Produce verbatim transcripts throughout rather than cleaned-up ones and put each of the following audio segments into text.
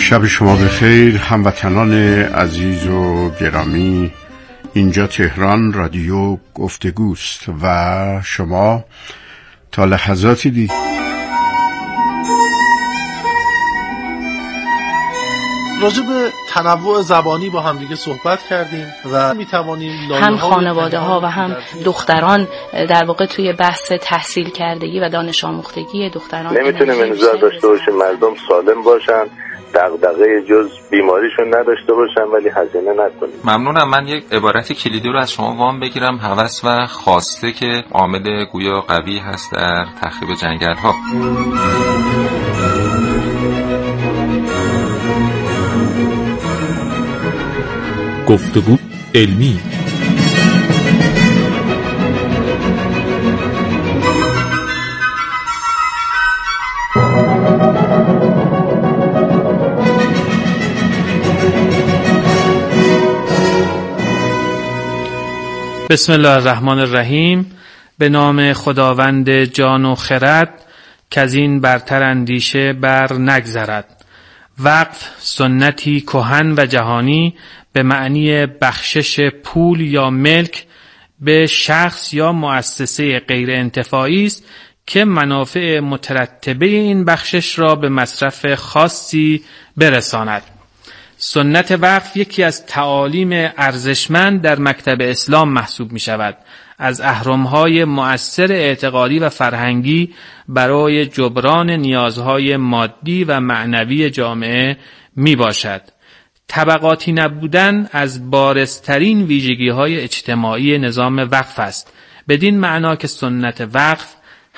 شب شما بخیر هموطنان عزیز و گرامی. اینجا تهران رادیو گفتگوست و شما تا لحظاتی دی راجع به تنوع زبانی با هم دیگه صحبت کردیم و میتوانیم هم خانواده ها و هم دختران در واقع توی بحث تحصیل کردگی و دانش آموختگی دختران نمیتونیم انتظار داشته باشیم مردم سالم باشن، دغدغه جز بیماریشون نداشته باشن ولی هزینه نکنیم. ممنونم. من یک عبارت کلیدی رو از شما وام بگیرم. هوس و خواسته که عامل گویا قوی هست در تخریب جنگل ها. گفتگو علمی. بسم الله الرحمن الرحیم. به نام خداوند جان و خرد که از این برتر اندیشه بر نگذرد. وقف سنتی کهن و جهانی به معنی بخشش پول یا ملک به شخص یا مؤسسه غیر انتفاعی است که منافع مترتبه این بخشش را به مصرف خاصی برساند. سنت وقف یکی از تعالیم ارزشمند در مکتب اسلام محسوب می شود. از اهرم‌های مؤثر اعتقادی و فرهنگی برای جبران نیازهای مادی و معنوی جامعه می باشد. طبقاتی نبودن از بارزترین ویژگی‌های اجتماعی نظام وقف است. بدین معنا که سنت وقف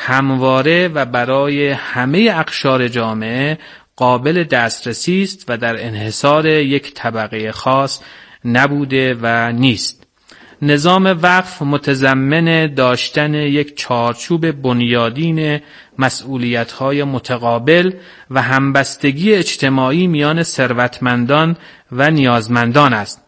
همواره و برای همه اقشار جامعه قابل دسترسی است و در انحصار یک طبقه خاص نبوده و نیست. نظام وقف متضمن داشتن یک چارچوب بنیادین مسئولیت‌های متقابل و همبستگی اجتماعی میان ثروتمندان و نیازمندان است.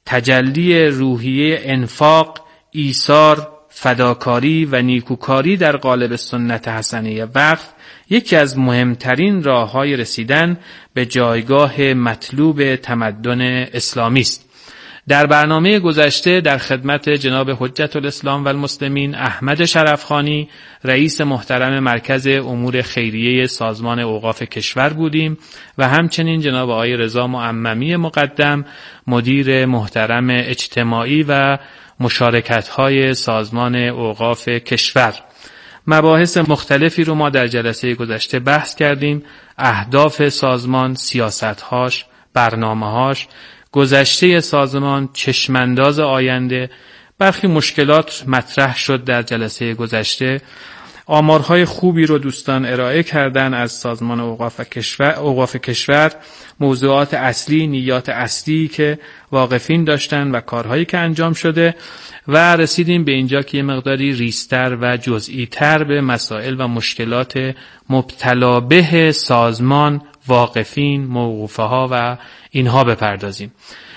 تجلی روحیه انفاق، ایثار، فداکاری و نیکوکاری در قالب سنت حسنه وقف یکی از مهمترین راه‌های رسیدن به جایگاه مطلوب تمدن اسلامی است. در برنامه گذشته در خدمت جناب حجت الاسلام و المسلمین احمد شرفخانی، رئیس محترم مرکز امور خیریه سازمان اوقاف کشور بودیم و همچنین جناب آقای رضا معممی مقدم، مدیر محترم اجتماعی و مشارکت‌های سازمان اوقاف کشور. مباحث مختلفی رو ما در جلسه گذشته بحث کردیم. اهداف سازمان، سیاست‌هاش، برنامه‌هاش، گذشته سازمان، چشمانداز آینده. برخی مشکلات مطرح شد در جلسه گذشته. آمارهای خوبی رو دوستان ارائه کردن از سازمان اوقاف کشور. اوقاف کشور موضوعات اصلی، نیات اصلی که واقفین داشتن و کارهایی که انجام شده و رسیدیم به اینجا که یه مقداری ریزتر و جزئی تر به مسائل و مشکلات مبتلا به سازمان، واقفین، موقوفه ها و اینها بپردازیم.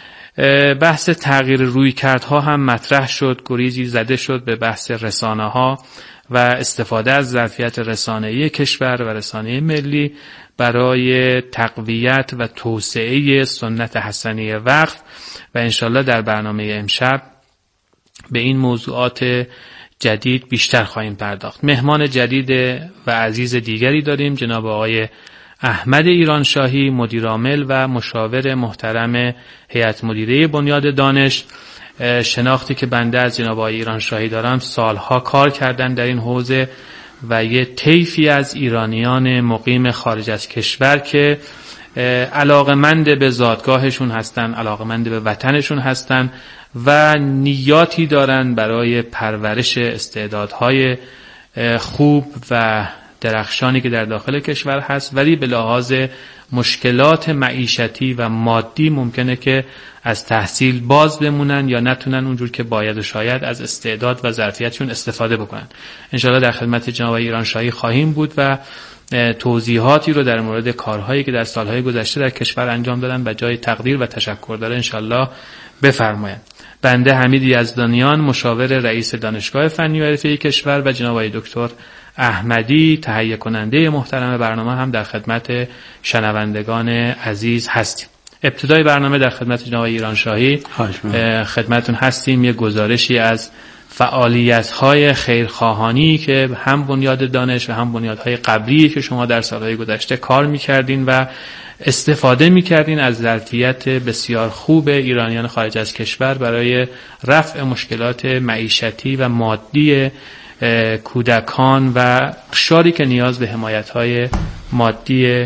بحث تغییر رویکردها هم مطرح شد، گریزی زده شد به بحث رسانه ها و استفاده از ظرفیت رسانه‌ای کشور و رسانه ملی برای تقویت و توسعه سنت حسنه وقف و انشالله در برنامه امشب به این موضوعات جدید بیشتر خواهیم پرداخت. مهمان جدید و عزیز دیگری داریم، جناب آقای احمد ایرانشاهی، مدیرعامل و مشاور محترم هیئت مدیره بنیاد دانش. شناختی که بنده از جناب آقای ایرانشاهی دارم، سالها کار کردن در این حوزه و یه طیفی از ایرانیان مقیم خارج از کشور که علاقمند به زادگاهشون هستن، علاقمند به وطنشون هستن و نیاتی دارن برای پرورش استعدادهای خوب و درخشانی که در داخل کشور هست، ولی به لحاظ مشکلات معیشتی و مادی ممکنه که از تحصیل باز بمونن یا نتونن اونجور که باید و شاید از استعداد و ظرفیتشون استفاده بکنن. انشاءالله در خدمت جناب ایرانشاهی خواهیم بود و توضیحاتی رو در مورد کارهایی که در سالهای گذشته در کشور انجام دادن و جای تقدیر و تشکر داره انشاءالله بفرمایند. بنده حمید یزدانیان، مشاور رئیس دانشگاه فنی و حرفه‌ای کشور و جناب آقای دکتر احمدی تهیه کننده محترم برنامه هم در خدمت شنوندگان عزیز هستیم. ابتدای برنامه در خدمت جناب ایرانشاهی خدمتون هستیم. یه گزارشی از فعالیت‌های خیرخواهانی که هم بنیاد دانش و هم بنیادهای قبلی که شما در سالهای گذشته کار می‌کردین و استفاده می‌کردین از ظرفیت بسیار خوب ایرانیان خارج از کشور برای رفع مشکلات معیشتی و مادی کودکان و اقشاری که نیاز به حمایت‌های مادی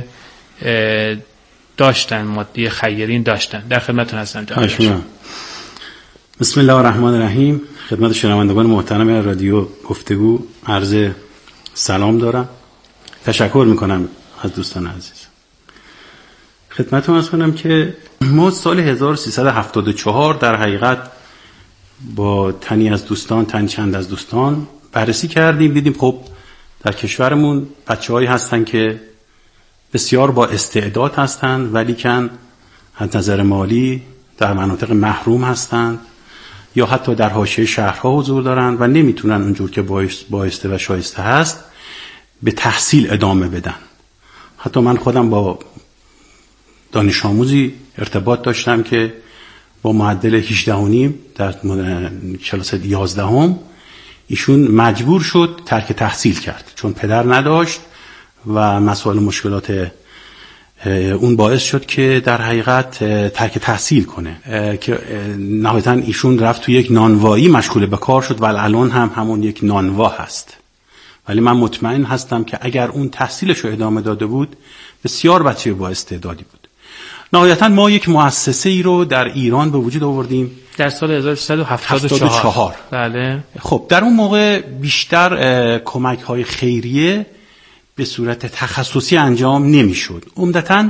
داشتن، مادی خیرین داشتن. در خدمتتون هستم جناب. بسم الله الرحمن الرحیم. خدمت شنوندگان محترم رادیو گفتگو عرض سلام دارم. تشکر میکنم از دوستان عزیز. خدمتتون عرض کنم که ما سال هزار و سیصد و هفتاد و چهار در حقیقت با تنی از دوستان، تن چند از دوستان بررسی کردیم، دیدیم خب در کشورمون بچه‌هایی هستن که بسیار با استعداد هستند ولی کن از نظر مالی در مناطق محروم هستند یا حتی در حاشیه شهرها حضور دارند و نمیتونن اونجور که بایسته و شایسته هست به تحصیل ادامه بدن. حتی من خودم با دانش آموزی ارتباط داشتم که با معدل هجده و نیم در کلاس یازدهم ایشون مجبور شد ترک تحصیل کرد چون پدر نداشت و مسائل مشکلات اون باعث شد که در حقیقت ترک تحصیل کنه که نهایتاً ایشون رفت تو یک نانوایی مشغول به کار شد و الان هم همون یک نانوا هست. ولی من مطمئن هستم که اگر اون تحصیلش رو ادامه داده بود بسیار بچه با استعدادی بود. نهایتاً ما یک مؤسسه ای رو در ایران به وجود آوردیم در سال هزار و سیصد و هفتاد و چهار. بله. خب در اون موقع بیشتر کمک های خیریه به صورت تخصصی انجام نمیشد. عمدتاً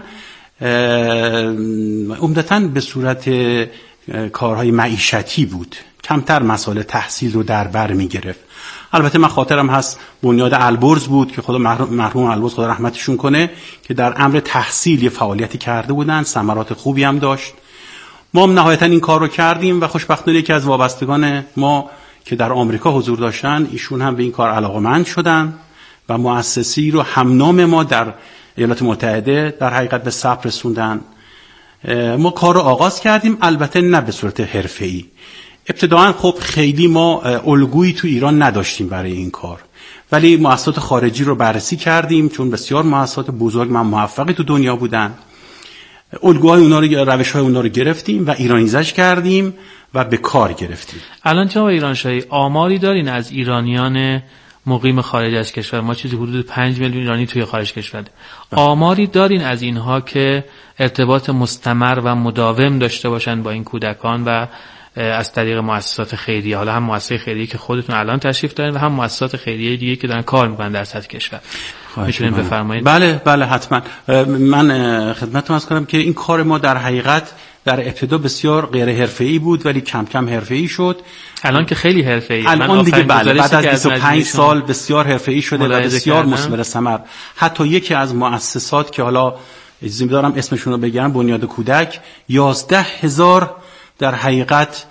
عمدتاً به صورت کارهای معیشتی بود. کمتر مسائل تحصیل رو در بر می گرفت. البته من خاطرم هست بنیاد البرز بود که خدا مرحوم البرز خدا رحمتشون کنه که در امر تحصیل یه فعالیتی کرده بودن، ثمرات خوبی هم داشت. ما هم نهایتاً این کار رو کردیم و خوشبختانه یکی از وابستگان ما که در آمریکا حضور داشتن ایشون هم به این کار علاقه‌مند شدن و مؤسسی رو هم نام ما در ایالات متحده در حقیقت به ثبت رسوندن. ما کار رو آغاز کردیم، البته نه به صورت حرفه‌ای. ابتداعا خب خیلی ما الگویی تو ایران نداشتیم برای این کار، ولی مؤسسات خارجی رو بررسی کردیم چون بسیار مؤسسات بزرگ من موفقی تو دنیا بودن. الگوهای اونا رو، روش‌های اونا رو گرفتیم و ایرانیزش کردیم و به کار گرفتیم. الان جناب ایرانشاهی آماری دارین از ایرانیان مقیم خارج از کشور؟ ما چیزی حدود پنج میلیون ایرانی توی خارج کشور. آماری دارین از اینها که ارتباط مستمر و مداوم داشته باشن با این کودکان و از طریق مؤسسات خیریه، حالا هم مؤسسه خیریه که خودتون الان تشریف دارین و هم مؤسسات خیریه دیگه که دارن کار میکنن در سطح کشور؟ میتونین بفرمایید؟ بله بله حتما. من خدمتتون عرض کنم که این کار ما در حقیقت در ابتدا بسیار غیر حرفه‌ای بود ولی کم کم حرفه‌ای شد. الان که خیلی حرفه‌ای. الان دیگه بله بعد از بیست و پنج سال بسیار حرفه‌ای شده و بسیار مثمر ثمر. حتی یکی از مؤسسات که حالا اجازه می‌دارم اسمشون رو بگم، بنیاد کودک، یازده هزار در حقیقت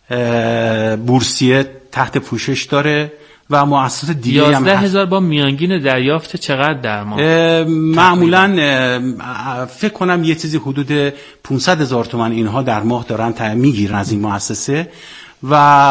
بورسیه تحت پوشش داره و مؤسسات دیگه هم یازده هزار با میانگین دریافت چقدر در ماه؟ معمولاً فکر کنم یه چیزی حدود پانصد هزار تومان اینها در ماه دارن میگیرن از این مؤسسه و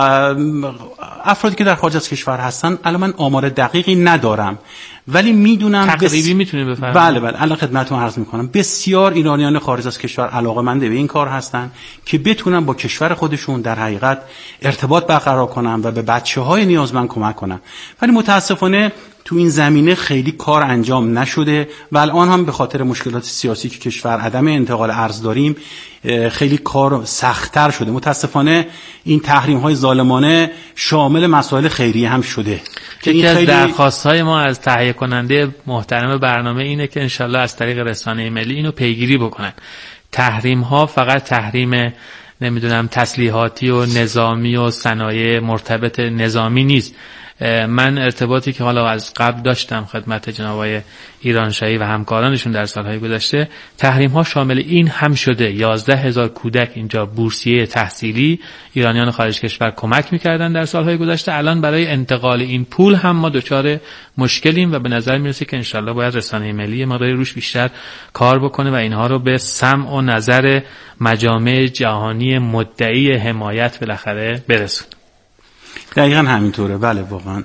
افرادی که در خارج از کشور هستن. الان من آمار دقیقی ندارم ولی میدونم تقریبی بس... میتونی بفرمایید؟ بله بله الان خدمتتون عرض میکنم بسیار ایرانیان خارج از کشور علاقه‌مند به این کار هستن که بتونن با کشور خودشون در حقیقت ارتباط برقرار کنن و به بچه‌های نیازمند کمک کنن. ولی متاسفانه تو این زمینه خیلی کار انجام نشده و الان هم به خاطر مشکلات سیاسی که کشور عدم انتقال ارز داریم خیلی کار سخت‌تر شده. متاسفانه این تحریم‌های ظالمانه شامل مسائل خیریه هم شده. یکی از خیلی... درخواست‌های ما از تهیه کننده محترم برنامه اینه که انشالله از طریق رسانه ملی اینو پیگیری بکنن. تحریم‌ها فقط تحریم نمیدونم تسلیحاتی و نظامی و صنایع مرتبط نظامی نیست. من ارتباطی که حالا از قبل داشتم خدمت جناب آقای ایرانشاهی و همکارانشون در سالهای گذشته، تحریم ها شامل این هم شده یازده هزار کودک اینجا بورسیه تحصیلی ایرانیان خارج کشور کمک میکردن در سالهای گذشته. الان برای انتقال این پول هم ما دچار مشکلیم و به نظر میرسه که انشالله باید رسانه ملی مقداری روش بیشتر کار بکنه و اینها رو به سمع و نظر مجامع جهانی مدعی حمایت بالاخره برسون. دقیقا همینطوره. بله واقعا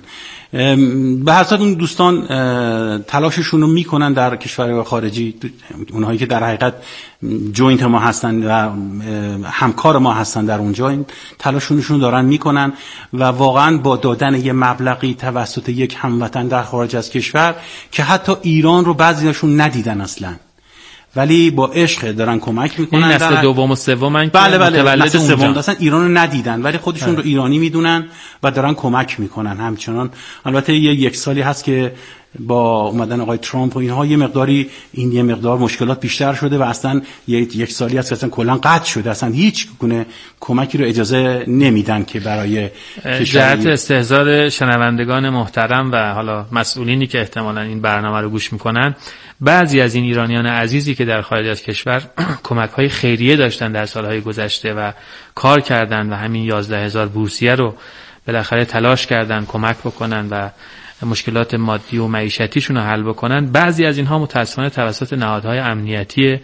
به هر صورت اون دوستان تلاششون رو میکنن در کشورهای خارجی، اونهایی که در حقیقت جوینت ما هستن و همکار ما هستن در اونجا این تلاششون دارن میکنن و واقعا با دادن یه مبلغی توسط یک هموطن در خارج از کشور که حتی ایران رو بعضیاشون ندیدن اصلا، ولی با عشق دارن کمک میکنن. این نسل دوم و سومن که بله بله متولد نسل اونجا سوم اصلا ایران رو ندیدن ولی خودشون بله. رو ایرانی میدونن و دارن کمک میکنن همچنان. البته یه یک سالی هست که با اومدن آقای ترامپ و اینها یه مقداری این یه مقدار مشکلات بیشتر شده و اصلا یک یک سالی هست که اصلا کلا قطع شده، اصلا هیچ گونه کمکی رو اجازه نمیدن که برای جهت استحضار شنوندگان محترم و حالا مسئولینی که احتمالاً این برنامه رو گوش میکنن، بعضی از این ایرانیان عزیزی که در خارج از کشور کمک‌های خیریه داشتن در سالهای گذشته و کار کردن و همین یازده هزار بورسیه رو بالاخره تلاش کردن کمک بکنن و مشکلات مادی و معیشتیشون رو حل بکنن، بعضی از اینها متاسفانه توسط نهادهای امنیتی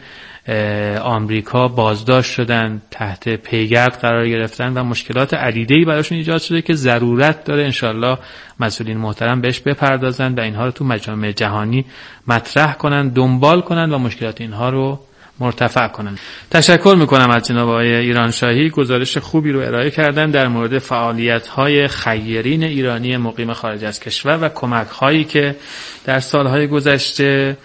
آمریکا بازداشت شدن، تحت پیگرد قرار گرفتن و مشکلات عدیده‌ای براشون ایجاد شده که ضرورت داره انشالله مسئولین محترم بهش بپردازن و اینها رو تو مجامع جهانی مطرح کنن، دنبال کنن و مشکلات اینها رو مرتفع کنن. تشکر میکنم از جناب آقای ایرانشاهی، گزارش خوبی رو ارائه کردن در مورد فعالیت‌های خیرین ایرانی مقیم خارج از کشور و کمک‌هایی که در سالهای گذشته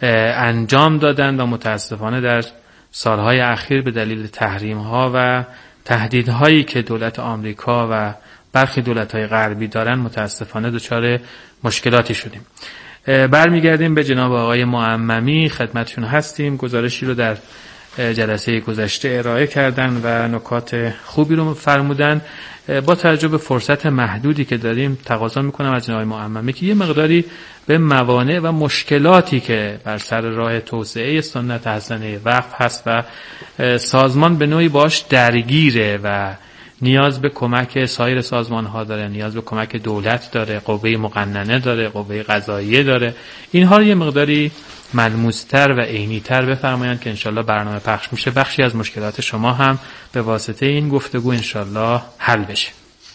انجام دادن و متاسفانه در سالهای اخیر به دلیل تحریم‌ها و تهدیدهایی که دولت آمریکا و برخی دولت‌های غربی دارن متاسفانه دچار مشکلاتی شدیم. برمیگردیم به جناب آقای معممی، خدمتشون هستیم. گزارشی رو در جلسه گذشته ارائه کردن و نکات خوبی رو فرمودن. با توجه به فرصت محدودی که داریم تقاضا میکنم از جناب معممی که یه مقداری به موانع و مشکلاتی که بر سر راه توسعه سنت حسنه وقف هست و سازمان به نوعی باش درگیره و نیاز به کمک سایر سازمان ها داره، نیاز به کمک دولت داره، قوه مقننه داره، قوه قضاییه داره، اینها رو یه مقداری ملموس‌تر و عینی‌تر بفرمایند که انشالله برنامه پخش میشه، بخشی از مشکلات شما هم به واسطه این گفتگو انشالله حل بشه.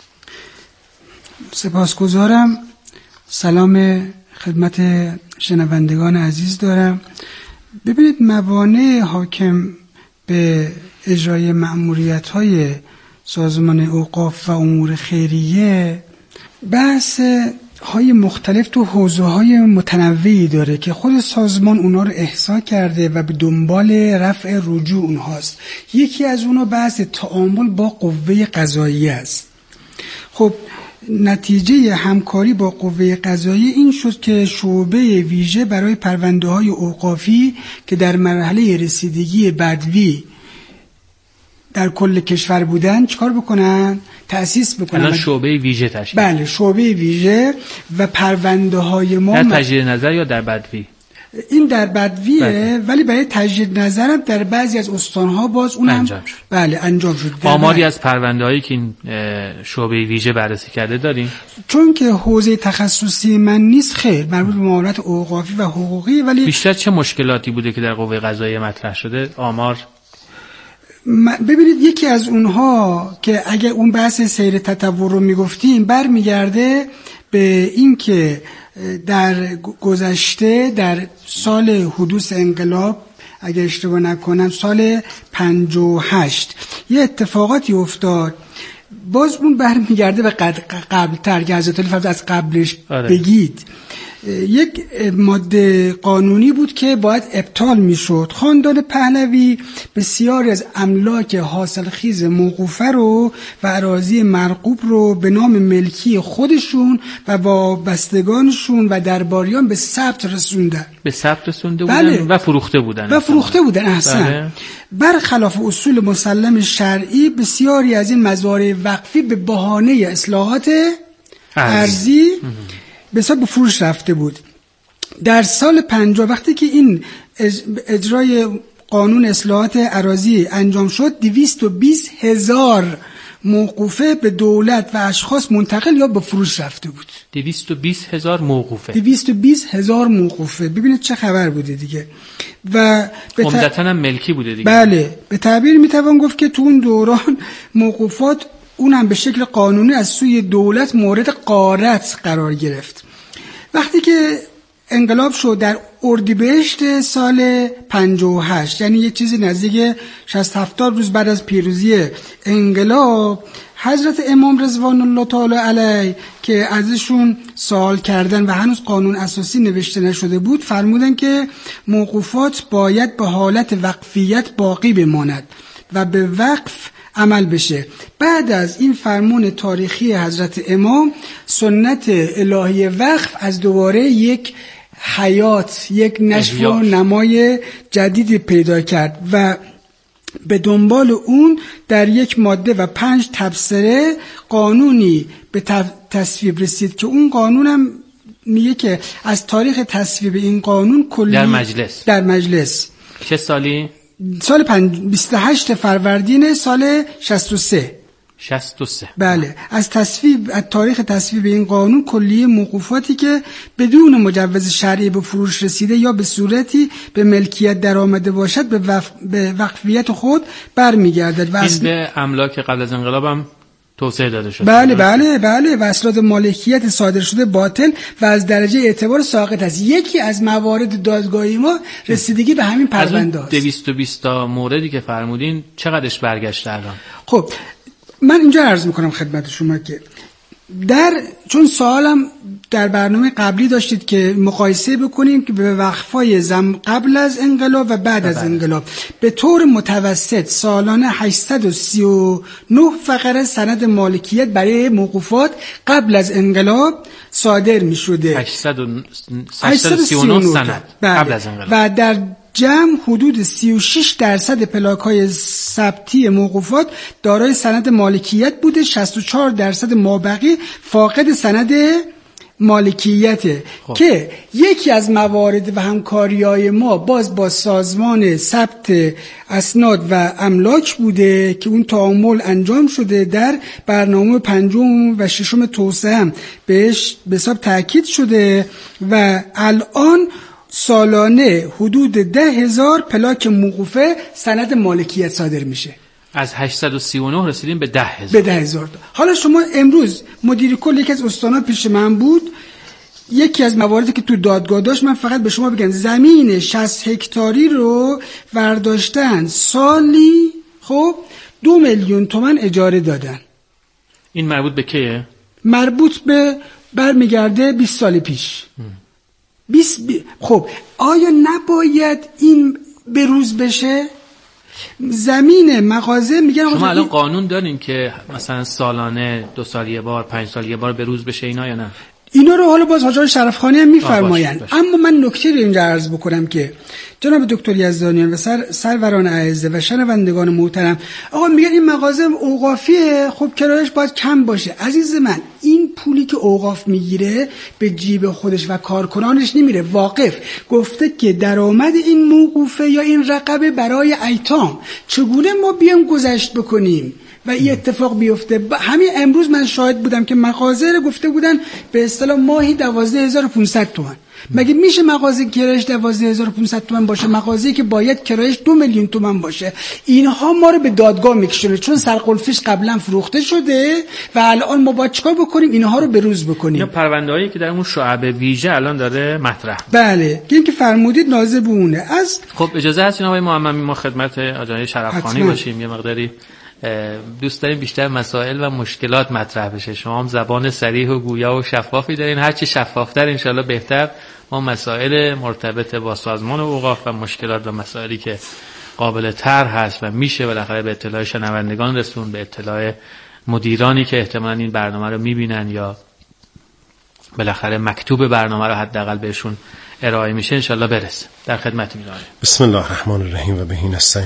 سپاسگزارم. سلام خدمت شنوندگان عزیز دارم. ببینید موانع حاکم به اجرای مأموریت‌های سازمان اوقاف و امور خیریه بحث های مختلف تو حوزه های متنوعی داره که خود سازمان اونا رو احصا کرده و به دنبال رفع رجوع اونهاست. یکی از اونا بحث تعامل با قوه قضاییه است. خب نتیجه همکاری با قوه قضاییه این شد که شعبه ویژه برای پرونده های اوقافی که در مرحله رسیدگی بدوی در کل کشور بودن چیکار بکنن؟ تأسیس بکنن. الان شعبه ویژه تشکیل. بله شعبه ویژه و پرونده های ما در تجدید نظر یا در بدوی؟ این در بدویه بله. ولی برای تجدید نظرم در بعضی از استانها باز اونم انجام شد. بله انجام شد. آماری از پرونده هایی که این شعبه ویژه بررسی کرده داریم؟ چون که حوزه تخصصی من نیست خیر، مربوط به معاملات اوقافی و حقوقی، ولی بیشتر چه مشکلاتی بوده که در قوه قضاییه مطرح شده؟ آمار ببینید یکی از اونها که اگه اون بحث سیر تطور رو میگفتیم برمیگرده به این که در گذشته در سال حدوث انقلاب اگه اشتباه نکنم سال پنجاه و هشت یه اتفاقاتی افتاد، باز اون برمیگرده به قبل تر که حضرت علی فرمود از قبلش آره. بگید. یک ماده قانونی بود که باید ابطال میشد. خاندان پهلوی بسیاری از املاک حاصلخیز موقوفه رو و اراضی مرغوب رو به نام ملکی خودشون و وابستگانشون و درباریان به ثبت رسوندن. به ثبت رسونده بودن بله. و فروخته بودن. و فروخته بودن احسن. بله. برخلاف اصول مسلم شرعی بسیاری از این مزارع وقفی به بهانه اصلاحات ارزی به حساب به فروش رفته بود. در سال پنجاه وقتی که این اجرای قانون اصلاحات اراضی انجام شد، دویست و بیست هزار موقوفه به دولت و اشخاص منتقل یا به فروش رفته بود. دویست و بیست هزار موقوفه دویست و بیست هزار موقوفه. ببینید چه خبر بوده دیگه. و به عمدتاً هم ملکی بوده دیگه. بله، به تعبیر میتوان گفت که تو اون دوران موقوفات اونم به شکل قانونی از سوی دولت مورد غارت قرار گرفت. وقتی که انقلاب شد در اردیبهشت سال پنجاه و هشت، یعنی یه چیزی نزدیک شصت هفتاد روز بعد از پیروزی انقلاب، حضرت امام رضوان الله تعالی علیه که ازشون سوال کردن و هنوز قانون اساسی نوشته نشده بود، فرمودن که موقوفات باید به حالت وقفیت باقی بماند و به وقف عمل بشه. بعد از این فرمان تاریخی حضرت امام، سنت الهی وقف از دوباره یک حیات، یک نشو و نمای جدیدی پیدا کرد و به دنبال اون در یک ماده و پنج تبصره قانونی به تصویب رسید که اون قانونم میگه که از تاریخ تصویب این قانون کلی در مجلس در مجلس چه سالی؟ سال بیست و هشت فروردین سال شصت و سه شصت و سه. بله، از تصویب از تاریخ تصویب این قانون کلیه موقوفاتی که بدون مجوز شرعی به فروش رسیده یا به صورتی به ملکیت درآمده باشد به, وف... به وقفیت خود برمیگردد. و این به املاک قبل از انقلاب هم توسعه داده شد. بله بله بله و اسناد مالکیت صادر شده باطل و از درجه اعتبار ساقط است. یکی از موارد دادگاهی ما رسیدگی به همین پرونده است. دویست و بیست تا موردی که فرمودین چقدرش برگشته الان؟ خب من اینجا عرض میکنم خدمت شما که در چون سوالم در برنامه قبلی داشتید که مقایسه بکنیم که به وقفای زم قبل از انقلاب و بعد از انقلاب به طور متوسط سالانه هشتصد و سی و نه فقره سند مالکیت برای موقوفات قبل از انقلاب صادر می شده. هشتصد و سی و نه سند قبل از انقلاب و در جمع حدود سی و شش درصد پلاک‌های ثبتی موقوفات دارای سند مالکیت بوده، شصت و چهار درصد مابقی فاقد سند مالکیته. خب. که یکی از موارد و همکاری‌های ما باز با سازمان ثبت اسناد و املاک بوده که اون تعامل انجام شده. در برنامه پنجم و ششم توسعه هم بهش به حساب تاکید شده و الان سالانه حدود ده هزار پلاک موقوفه سند مالکیت صادر میشه. از هشتصد و سی و نه رسیدیم به ده هزار. به ده هزار. حالا شما امروز مدیر کل یکی از استان‌ها پیش من بود، یکی از مواردی که تو دادگاه داشت، من فقط به شما بگم زمین شصت هکتاری رو برداشتن، سالی خب دو میلیون تومان اجاره دادن. این مربوط به کیه؟ مربوط به برمیگرده بیست سال پیش. بیست بی... خب آیا نباید این بروز بشه؟ زمین مغازه میگن شما الان قانون دارین که مثلا سالانه دو سال یه بار پنج سال یه بار بروز بشه اینا یا نه؟ اینا رو حالا باز حاج شرفخانی هم میفرمایند. اما من نکته رو اینجا عرض بکنم که جناب دکتر یزدانیان و سر سروران اعزه و شنوندگان محترم، آقا میگن این مغازه اوقافیه، خب کرایش باید کم باشه. عزیز من، این پولی که اوقاف میگیره به جیب خودش و کارکنانش نمیره. واقف گفته که درآمد این موقوفه یا این رقبه برای ایتام. چگونه ما بیام گذشت بکنیم و این اتفاق بیفته؟ همین امروز من شاهد بودم که مغازه رو گفته بودن به اصطلاح ماهی دوازده هزار و پانصد تومان. مگه میشه مغازه کرایش دوازده هزار و پانصد تومان باشه، مغازه‌ای که باید کرایش دو میلیون تومان باشه؟ اینها ما رو به دادگاه میکشونه چون سرقلفش قبلا فروخته شده و الان ما باید چیکار بکنیم؟ اینها رو بروز بکنیم. یا پرونده‌هایی که در اون شعبه ویژه الان داره مطرح. بله، این که فرمودید ناظر بونه. از خب اجازه هست جناب آقای محمدی ما خدمت آقای شرفخانی باشیم، یه مقداری دوست داریم بیشتر مسائل و مشکلات مطرح بشه. شما هم زبان صریح و گویا و شفافی دارین، هرچی شفافتر انشالله بهتر. ما مسائل مرتبط با سازمان اوقاف و مشکلات و مسائلی که قابل طرح هست و میشه بالاخره به اطلاع شنوندگان رسون، به اطلاع مدیرانی که احتمالاً این برنامه رو میبینن یا بالاخره مکتوب برنامه رو حداقل بهشون ارائه میشه، انشالله برسه. در خدمت می‌باشیم. بسم الله الرحمن الرحیم و بهی نستعین.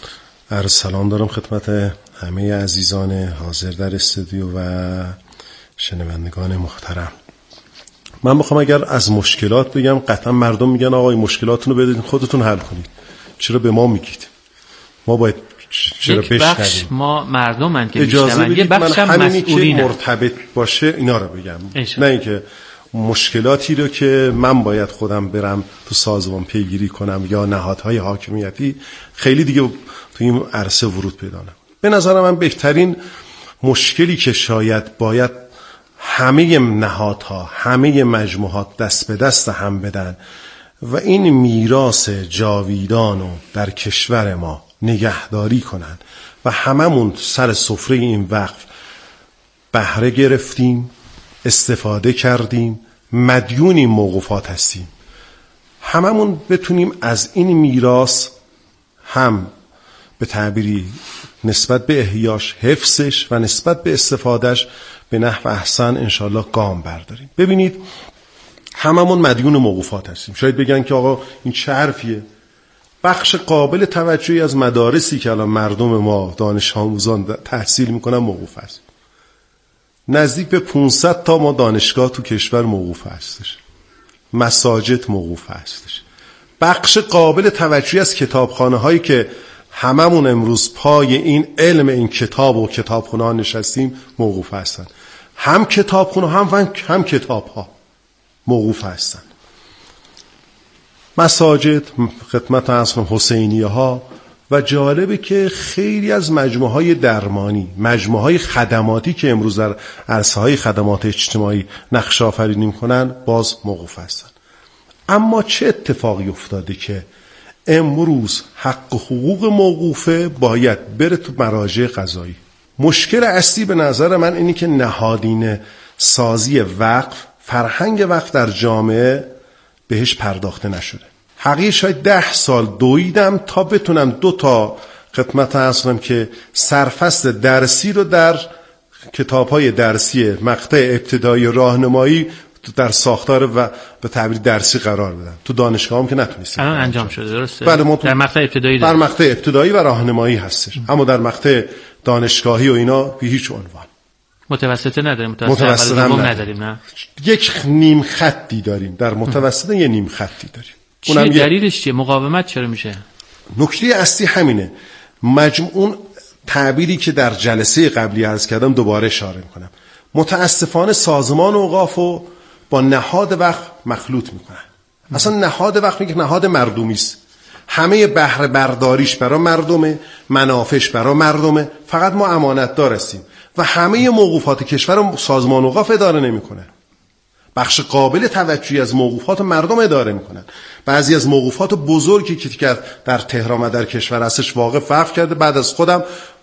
عرض سلام دارم خدمت همه عزیزان حاضر در استودیو و شنوندگان محترم، من میخوام اگر از مشکلات بگم، قطعا مردم میگن آقای مشکلاتونو بدید خودتون حل کنید، چرا به ما میگید؟ ما باید چرا بشنویم؟ ما مردمن که اجازه بدید یه بخش من همینی مسئولینه که مرتبط باشه اینا رو بگم، نه اینکه مشکلاتی رو که من باید خودم برم تو سازمان پیگیری کنم یا نهادهای حاکمیتی خیلی دیگه تو این عرصه ورود پیدا نکنم. به نظر من بهترین مشکلی که شاید باید همه نهادها، همه مجموعات دست به دست هم بدن و این میراث جاویدان رو در کشور ما نگهداری کنن و هممون سر سفره این وقف بهره گرفتیم، استفاده کردیم، مدیون این موقوفات هستیم، هممون بتونیم از این میراث هم به تعبیری نسبت به احیاش، حفظش و نسبت به استفادهش به نحو احسن انشالله گام برداریم. ببینید هممون مدیون موقوفات هستیم. شاید بگن که آقا این چه حرفیه؟ بخش قابل توجهی از مدارسی که الان مردم ما دانش آموزان تحصیل میکنن موقوف است. نزدیک به پانصد تا ما دانشگاه تو کشور موقوف هستش، مساجد موقوف هستش. بخش قابل توجهی از کتابخانه هایی که هممون امروز پای این علم این کتاب و کتابخونه ها نشستیم موقوف هستن. هم کتابخونه هم هم کتاب ها موقوف هستن. مساجد، خدمت اصلا حسینیه ها، و جالبه که خیلی از مجموعه های درمانی، مجموعه های خدماتی که امروز در عرصه های خدمات اجتماعی نقش آفرینی میکنن باز موقوف هستن. اما چه اتفاقی افتاده که امروز حق و حقوق موقوفه باید بره تو مراجع قضایی؟ مشکل اصلی به نظر من اینی که نهادینه سازی وقف، فرهنگ وقف در جامعه بهش پرداخته نشده. حقیقی شاید ده سال دویدم تا بتونم دو تا خدمت هستم که سرفصل درسی رو در کتاب‌های درسی مقطع ابتدایی راهنمایی در ساختار و به تعبیر درسی قرار بدم. تو دانشگاه هم که نتونستیم. الان انجام شده درسته؟ بله، ما در مقطع ابتدایی در مقطع ابتدایی و راهنمایی هستش، اما در مقطع دانشگاهی و اینا به هیچ عنوان. متوسطه نداریم، متوسط هم نداریم. نه، یک نیم خطی داریم، در متوسطه یه نیم خطی داریم. چیه دلیلش چیه؟ مقاومت چرا میشه؟ نکته اصلی همینه. مجموع اون تعبیری که در جلسه قبلی عرض کردم دوباره اشاره میکنم. متاسفانه سازمان اوقافو با نهاد وقف مخلوط میکنن. اصلا نهاد وقف یک نهاد مردمی است. همه بهره برداریش برای مردمه، منافعش برای مردمه، فقط ما امانتدار هستیم و همه موقوفات کشور سازمان اوقاف اداره نمیکنه. بخش قابل توجهی از موقوفات مردم اداره میکنن. بعضی از موقوفات بزرگی که در تهران و در کشور هستش واقع وقف کرده، بعد از خودم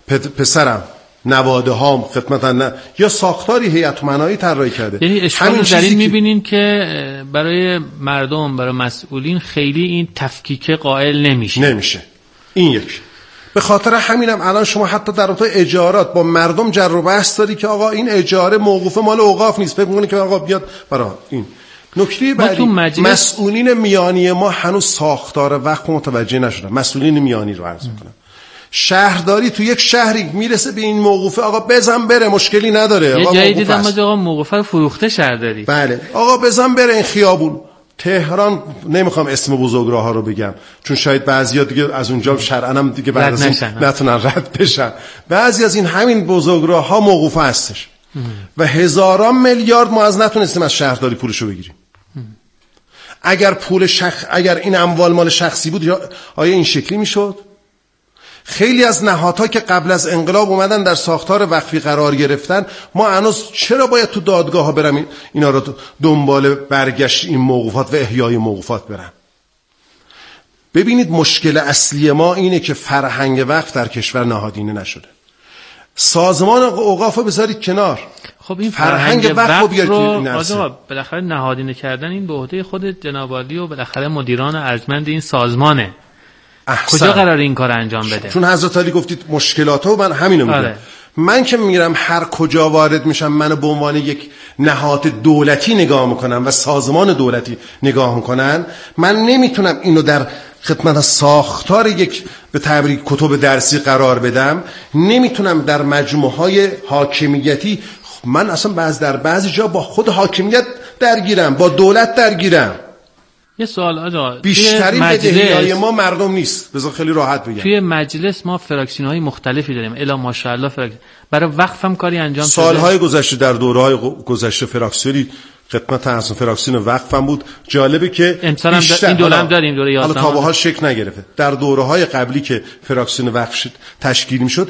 پسرم نواده هام خدمتن نه یا ساختاری هیئت امنایی طراحی کرده. یعنی اشکال در این میبینین که برای مردم، برای مسئولین خیلی این تفکیک قائل نمیشه نمیشه این یک. به خاطر همینم الان شما حتی در رابطه اجارات با مردم جر و بحث داری که آقا این اجاره موقوفه مال اوقاف نیست، فکر می‌کنه که آقا بیاد برای این. نکته بعدی، مجلس... مسئولین میانی ما هنوز ساختار وقت متوجه نشدن. مسئولین میانی رو عرض می‌کنم. شهرداری تو یک شهری میرسه به این موقوفه، آقا بزن بره، مشکلی نداره. آقا یه جایی دیدم آقا موقوفه رو فروخته شهرداری. بله آقا بزن بره این خیابون. تهران، نمیخوام اسم بزرگراه ها رو بگم چون شاید بعضیا دیگه از اونجا شرعاً هم دیگه بعد از این نتونن رد بشن. بعضی از این همین بزرگراه ها موقوفه هستش ام. و هزاران میلیارد ما از نتونستیم از شهرداری پولشو بگیریم. ام. اگر پول شخ... اگر این اموال مال شخصی بود آیا این شکلی میشد؟ خیلی از نهادها که قبل از انقلاب اومدن در ساختار وقفی قرار گرفتن، ما هنوز چرا باید تو دادگاه ها برم اینا رو دنبال برگشت این موقوفات و احیای موقوفات برم؟ ببینید مشکل اصلی ما اینه که فرهنگ وقف در کشور نهادینه نشده. سازمان اوقاف رو بذارید کنار. خب این فرهنگ, فرهنگ وقف رو بیارید آقا بالاخره نهادینه کردن این به عهده خود جناب عالی و بالاخره مدیران ارجمند این سازمانه. احسن. کجا قرار این کار انجام بده؟ چون حضرت علی گفتید مشکلاتو، من همینو میگم. آره. من که میرم هر کجا وارد میشم منو به عنوان یک نهاد دولتی نگاه میکنم و سازمان دولتی نگاه میکنن، من نمیتونم اینو در خدمت ساختار یک به تعبیر کتب درسی قرار بدم، نمیتونم در مجموعه های حاکمیتی من اصلا بعض در بعضی جا با خود حاکمیت درگیرم، با دولت درگیرم. یه سوال آقا، بیشترین بدهیای ما مردم نیست، بذار خیلی راحت بگم. توی مجلس ما فراکسیون های مختلفی داریم، الا ماشاءالله فراکسیون. برای وقف هم کاری انجام شده. سالهای گذشته در دوره‌های گذشته فراکسیونی خدمت ارسم فراکسیون وقف هم بود. جالبه که امسال هم دا این دوره هم داریم، دوره یازده. حالا تا به حال شکل نگرفته. در دوره‌های قبلی که فراکسیون وقف تشکیل می‌شد،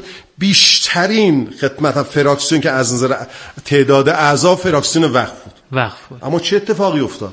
بیشترین خدمت فراکسیون که از نظر تعداد اعضا فراکسیون وقف بود. وقف بود. اما چه اتفاقی افتاد؟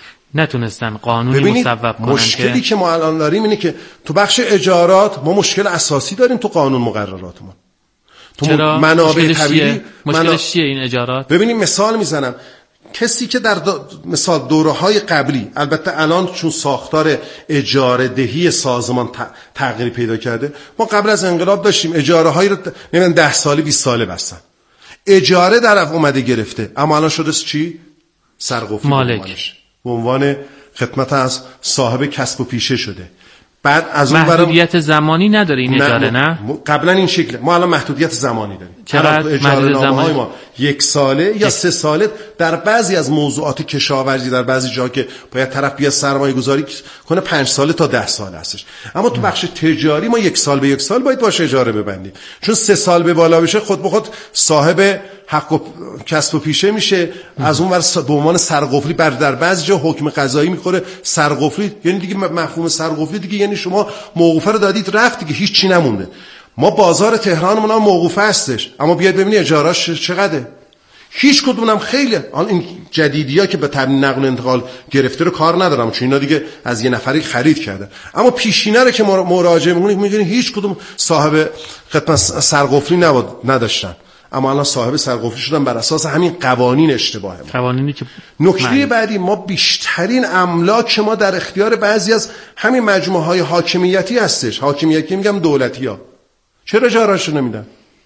نتونستن قانونی مصوب کنن. مشکلی که ما الان داریم اینه که تو بخش اجارات ما مشکل اساسی داریم تو قانون مقرراتمون. تو چرا؟ منابع طبیعی مشکلش چیه این اجارات؟ ببینیم مثال میزنم. کسی که در دا مثال دوره‌های قبلی، البته الان چون ساختار اجاره دهی سازمان تغییر پیدا کرده، ما قبل از انقلاب داشتیم اجاره هایی رو نمیدونم ده ساله بیست ساله بستن. اجاره طرف اومده گرفته، اما الان شده چی؟ سرقفلی مالک به عنوان خدمت از صاحب کسب و پیشه شده. بعد از اون محدودیت زمانی نداره این اجاره، نه؟ قبلا این شکله. ما الان محدودیت زمانی داریم. چقدر اجاره نامه‌های ما یک ساله یا سه ساله در بعضی از موضوعات کشاورزی، در بعضی جاها که باید طرف بیاد سرمایه گذاری کنه پنج ساله تا ده سال هستش. اما تو بخش تجاری ما یک سال به یک سال باید باشه اجاره ببندیم، چون سه سال به بالا بشه خود به خود صاحب حق و کسب و پیشه میشه. از اون ور به عنوان سرقفلی بر در بعضی جا حکم قضایی میخوره. سرقفلی یعنی دیگه مفهوم سرقفلی دیگه یعنی شما موقوفه رو دادید رفت دیگه، هیچ چی نمونده. ما بازار تهرانمون هم موقوفه هستش، اما بیاید ببینید اجاراش چقدره. هیچ کدومم خیلی حالا این جدیدی‌ها که به تامین نقل و انتقال گرفته رو کار ندارم، چون اینا دیگه از یه نفری خرید کرده. اما پیشینه رو که مراجعه می‌کنید می‌بینید هیچ کدوم صاحب خدمت سرقفلی نداشتن، اما الان صاحب سرقفلی شدن بر اساس همین قوانین اشتباه ما. قوانینی که نکته بعدی، ما بیشترین املاک ما در اختیار بعضی از همین مجموعه‌های حاکمیتی هستش. حاکمیتی میگم دولتی‌ها. چرا اجاره‌اشو نمیدن؟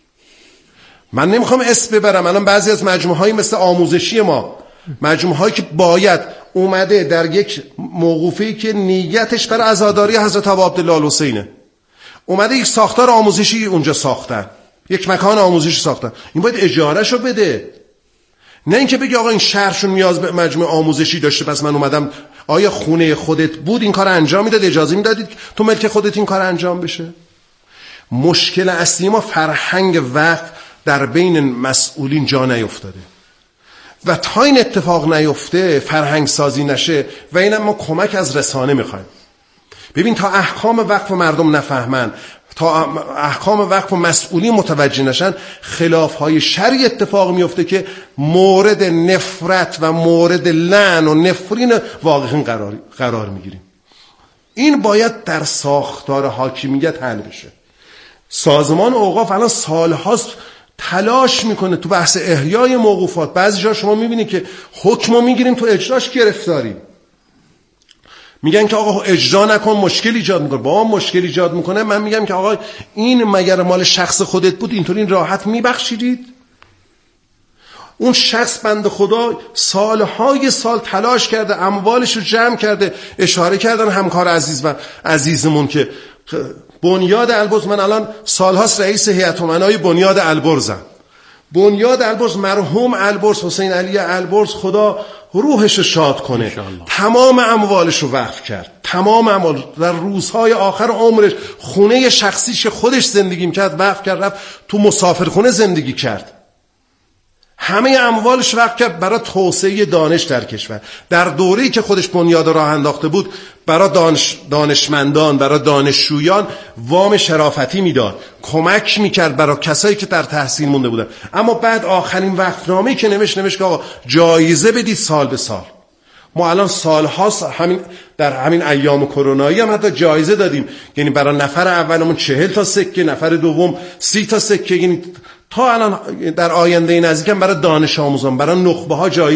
من نمیخوام اسم ببرم. الان بعضی از مجموعه‌های مثل آموزشی ما، مجموعه‌هایی که باید اومده در یک موقوفه‌ای که نیتش برای عزاداری حضرت ابا عبدالله الحسینه، اومده یک ساختار آموزشی اونجا ساختن، یک مکان آموزشی ساختن، این باید اجارهشو بده. نه اینکه بگی آقا این شهرشون نیاز به مجموعه آموزشی داشته پس من اومدم. آیا خونه خودت بود این کار انجام میداد؟ اجازه میدادید تو ملک خودت این کار انجام بشه؟ مشکل اصلی ما فرهنگ وقت در بین مسئولین جا نیفتاده و تا این اتفاق نیفته، فرهنگ سازی نشه و اینم ما کمک از رسانه میخوایم. ببین تا احکام وقف و مردم نفهمن، تا احکام وقف و مسئولین متوجه نشن، خلافهای شرعی اتفاق میفته که مورد نفرت و مورد لعن و نفرین واقعا قرار, قرار میگیریم. این باید در ساختار حاکمیت حل بشه. سازمان اوقاف الان سالهاست تلاش میکنه تو بحث احیای موقوفات. بعضی جا شما میبینید که حکمو میگیریم تو اجراش گرفتاریم، میگن که آقا اجرا نکن مشکل ایجاد میکنه. با ما مشکل ایجاد میکنه، من میگم که آقا این مگر مال شخص خودت بود اینطوری این راحت میبخشیدید؟ اون شخص بنده خدا سالهای سال تلاش کرده، اموالش رو جمع کرده. اشاره کردن همکار عزیز و عزیزمون که بنیاد البرز، من الان سالهاست رئیس هیئت امنای بنیاد البرزم. بنیاد البرز، مرحوم البرز حسین علی البرز خدا روحش شاد کنه، تمام اموالش رو وقف کرد. تمام اموال در روزهای آخر عمرش خونه شخصیش خودش زندگی میکرد وقف کرد، رفت تو مسافرخونه زندگی کرد. همه اموالش وقف کرد برای توسعه دانش در کشور. در دوره‌ای که خودش بنیاد راه انداخته بود برای دانش دانشمندان، برای دانشجویان وام شرافتی میداد، کمک میکرد برای کسایی که در تحصیل مونده بودن. اما بعد آخرین وقفنامه‌ای که نوشت نوشت که آقا جایزه بدید سال به سال. ما الان سالهاست همین در همین ایام کرونایی هم حتی جایزه دادیم، یعنی برای نفر اولمون چهل تا سکه، نفر دوم سی تا سکه، یعنی تا الان در آینده نزدیکم برای دانش آموزان، برای نخبه ها جایزه